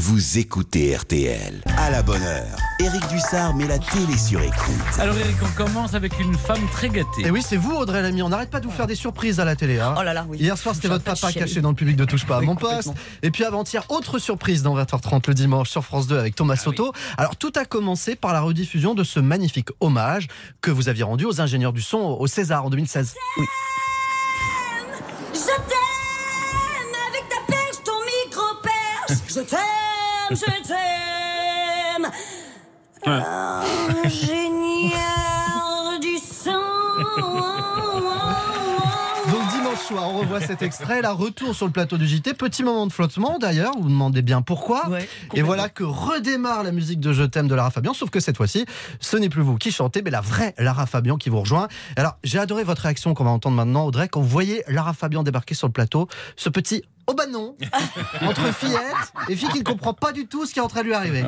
vous écoutez RTL. À la bonne heure, Éric Dussard met la télé sur écoute. Alors Éric, on commence avec une femme très gâtée. Et oui, c'est vous Audrey Lamy, on n'arrête pas de vous faire des surprises à la télé. Hein. Oh là là, oui. Hier soir, c'était votre papa caché dans le public de Touche pas à mon poste. Et puis avant-hier, autre surprise dans 20h30 le dimanche sur France 2 avec Thomas Soto. Oui. Alors tout a commencé par la rediffusion de ce magnifique hommage que vous aviez rendu aux ingénieurs du son au César en 2016. Oui. Je t'aime avec ta perche, ton micro-perche. Je t'aime, je t'aime. Ingénieur du son. Donc dimanche soir, on revoit cet extrait, là, retour sur le plateau du JT, petit moment de flottement d'ailleurs, vous vous demandez bien pourquoi. Ouais, et voilà que redémarre la musique de Je t'aime de Lara Fabian, sauf que cette fois-ci, ce n'est plus vous qui chantez, mais la vraie Lara Fabian qui vous rejoint. Alors, j'ai adoré votre réaction qu'on va entendre maintenant, Audrey, quand vous voyez Lara Fabian débarquer sur le plateau, ce petit « oh bah non » entre fillette et fille qui ne comprend pas du tout ce qui est en train de lui arriver.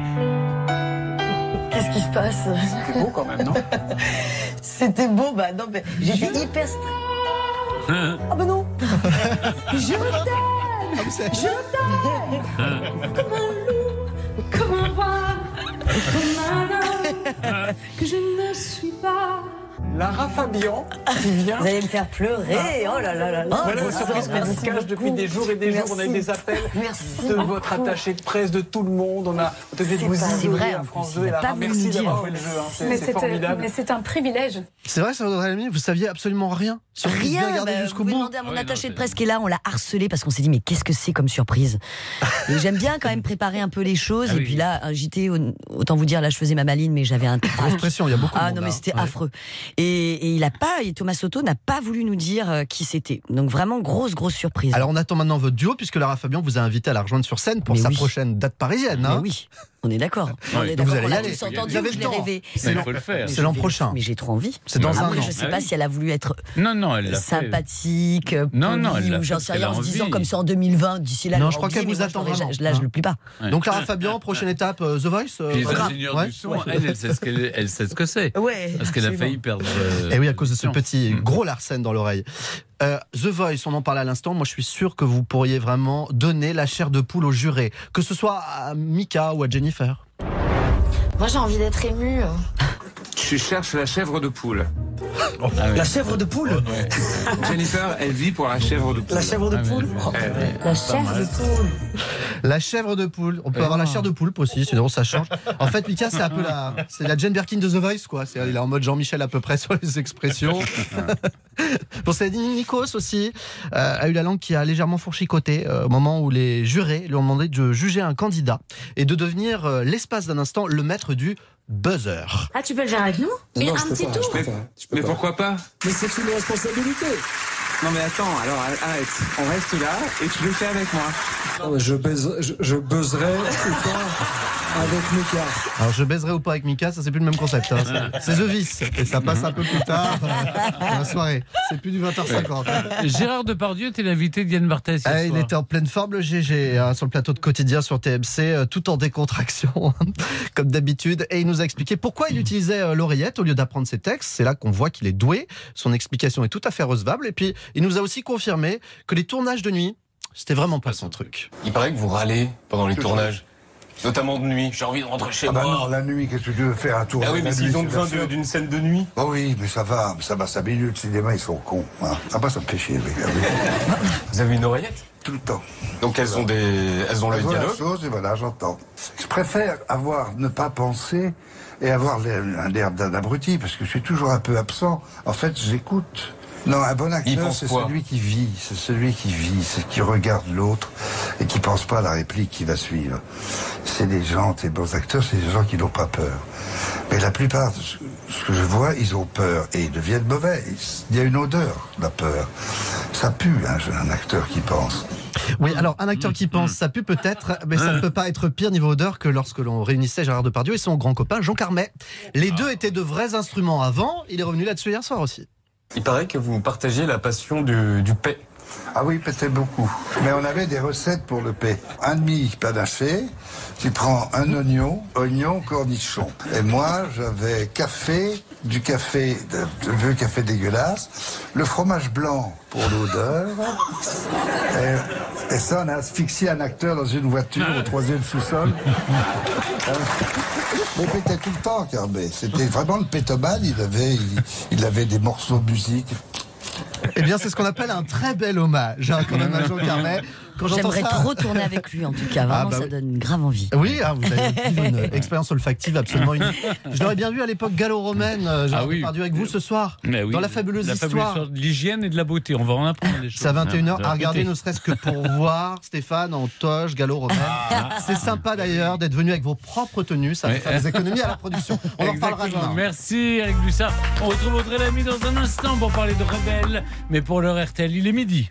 Qu'est-ce qui se passe? C'était beau quand même, non? C'était beau, bah non, mais j'étais hyper stressée. Ah bah non. Je t'aime. Je t'aime. Comme un loup, comme un roi, comme un homme que je ne suis pas. Lara Fabian qui vient. Vous allez me faire pleurer. Oh là là là là. Voilà la surprise qu'on vous cache depuis des jours et des jours. On a eu des appels de votre attaché de presse, de tout le monde. On a tenté de vous isoler à France 2. Lara, merci d'avoir joué le jeu. C'est formidable. Mais c'est un privilège. C'est vrai, ça, Audrey Lamy, vous saviez absolument rien sur rien. Jusqu'au vous bout. demandez à mon attaché de presse qui est là, on l'a harcelé parce qu'on s'est dit mais qu'est-ce que c'est comme surprise. Et j'aime bien quand même préparer un peu les choses. Et puis là, un JT, autant vous dire, là je faisais ma maline, mais j'avais un grosse pression. Il y a beaucoup de monde, non mais c'était affreux. Et Thomas Soto n'a pas voulu nous dire qui c'était. Donc vraiment grosse surprise. Alors on attend maintenant votre duo puisque Lara Fabian vous a invité à la rejoindre sur scène pour sa prochaine date parisienne. Hein. Mais oui. On est d'accord. Vous allez y aller. Vous avez le temps. Rêvé. Il faut le faire. C'est l'an prochain. Mais j'ai trop envie. C'est dans un an. Je ne sais pas si elle a voulu être elle sympathique, polie, ou j'en sais rien, en se disant comme ça en 2020, d'ici là. Non, je crois qu'elle vous attend vraiment. Là, je ne le plie pas. Donc Lara Fabian, prochaine étape, The Voice. Les ingénieurs du son, elle sait ce que c'est. Parce qu'elle a failli perdre. Et oui, à cause de ce petit gros Larsen dans l'oreille. The Voice, on en parle à l'instant. Moi, je suis sûr que vous pourriez vraiment donner la chair de poule aux jurés, que ce soit à Mika ou à Jennifer. Moi, j'ai envie d'être émue. Tu cherches la chèvre de poule. La chèvre de poule. Jennifer, elle vit pour la chèvre de poule. La chèvre de poule. La chèvre de poule. La chèvre de poule. On peut avoir la chair de poulpe aussi, sinon ça change. En fait, Mika, c'est un peu la Jane Birkin de The Voice, quoi. Il est en mode Jean-Michel à peu près sur les expressions. Pour ça, Nikos aussi a eu la langue qui a légèrement fourchicoté au moment où les jurés lui ont demandé de juger un candidat et de devenir l'espace d'un instant le maître du buzzer. Ah, tu peux le faire avec nous? Non, un petit tour? Mais pourquoi pas? Mais c'est une responsabilité. Non mais attends, alors arrête. On reste là et tu le fais avec moi. Je buzzerai ou pas avec Mika. Alors je baiserai ou pas avec Mika, ça c'est plus le même concept. Hein. C'est The Vice et ça passe un peu plus tard dans la soirée. C'est plus du 20h50. Gérard Depardieu était l'invité de Yann Barthès. Il était en pleine forme le GG sur le plateau de Quotidien sur TMC, tout en décontraction comme d'habitude. Et il nous a expliqué pourquoi il utilisait l'oreillette au lieu d'apprendre ses textes. C'est là qu'on voit qu'il est doué. Son explication est tout à fait recevable. Et puis il nous a aussi confirmé que les tournages de nuit, c'était vraiment pas son truc. Il paraît que vous râlez pendant les tournages. Notamment de nuit. J'ai envie de rentrer chez moi. Non, la nuit, qu'est-ce que tu veux faire un tour? Ah oui, mais s'ils ont besoin d'une scène de nuit. Oh oui, mais ça va 5 minutes. Le cinéma, ils sont cons. Hein. Ah bah, ça me fait chier. Vous avez une oreillette? Tout le temps. Donc elles ont le dialogue. La chose, et voilà, j'entends. Je préfère ne pas penser et avoir l'air d'un abruti, parce que je suis toujours un peu absent. En fait, j'écoute. Non, un bon acteur, c'est celui qui vit, c'est qui regarde l'autre et qui pense pas à la réplique qui va suivre. C'est des bons acteurs, c'est des gens qui n'ont pas peur. Mais la plupart, ce que je vois, ils ont peur et ils deviennent mauvais. Il y a une odeur, la peur. Ça pue, un acteur qui pense. Oui, alors un acteur qui pense, ça pue peut-être, mais ça ne peut pas être pire niveau odeur que lorsque l'on réunissait Gérard Depardieu et son grand copain Jean Carmet. Les deux étaient de vrais instruments avant, il est revenu là-dessus hier soir aussi. Il paraît que vous partagez la passion du paix. Ah oui, pétait beaucoup. Mais on avait des recettes pour le pain. Un demi panaché, tu prends un oignon, cornichon. Et moi, j'avais du café, de vieux café dégueulasse, le fromage blanc pour l'odeur. Et ça, on a asphyxié un acteur dans une voiture au 3e sous-sol. Mais il pétait tout le temps, Carbet. C'était vraiment le pétomane, il avait des morceaux de musique. Eh bien, c'est ce qu'on appelle un très bel hommage, quand même, à Jean Carmet. J'aimerais trop tourner avec lui, en tout cas. Vraiment, ça donne grave envie. Oui, vous avez une expérience olfactive absolument unique. Je l'aurais bien vu à l'époque gallo-romaine. J'ai perdu avec vous ce soir. Dans la fabuleuse histoire de l'hygiène et de la beauté. On va en apprendre des choses. C'est à 21h à regarder, ne serait-ce que pour voir Stéphane en toge gallo-romaine. C'est sympa d'ailleurs d'être venu avec vos propres tenues. Ça va faire des économies à la production. On en reparlera demain. Merci Eric Dussard. On retrouve Audrey Lamy dans un instant pour parler de Rebelle. Mais pour l'heure RTL, il est midi.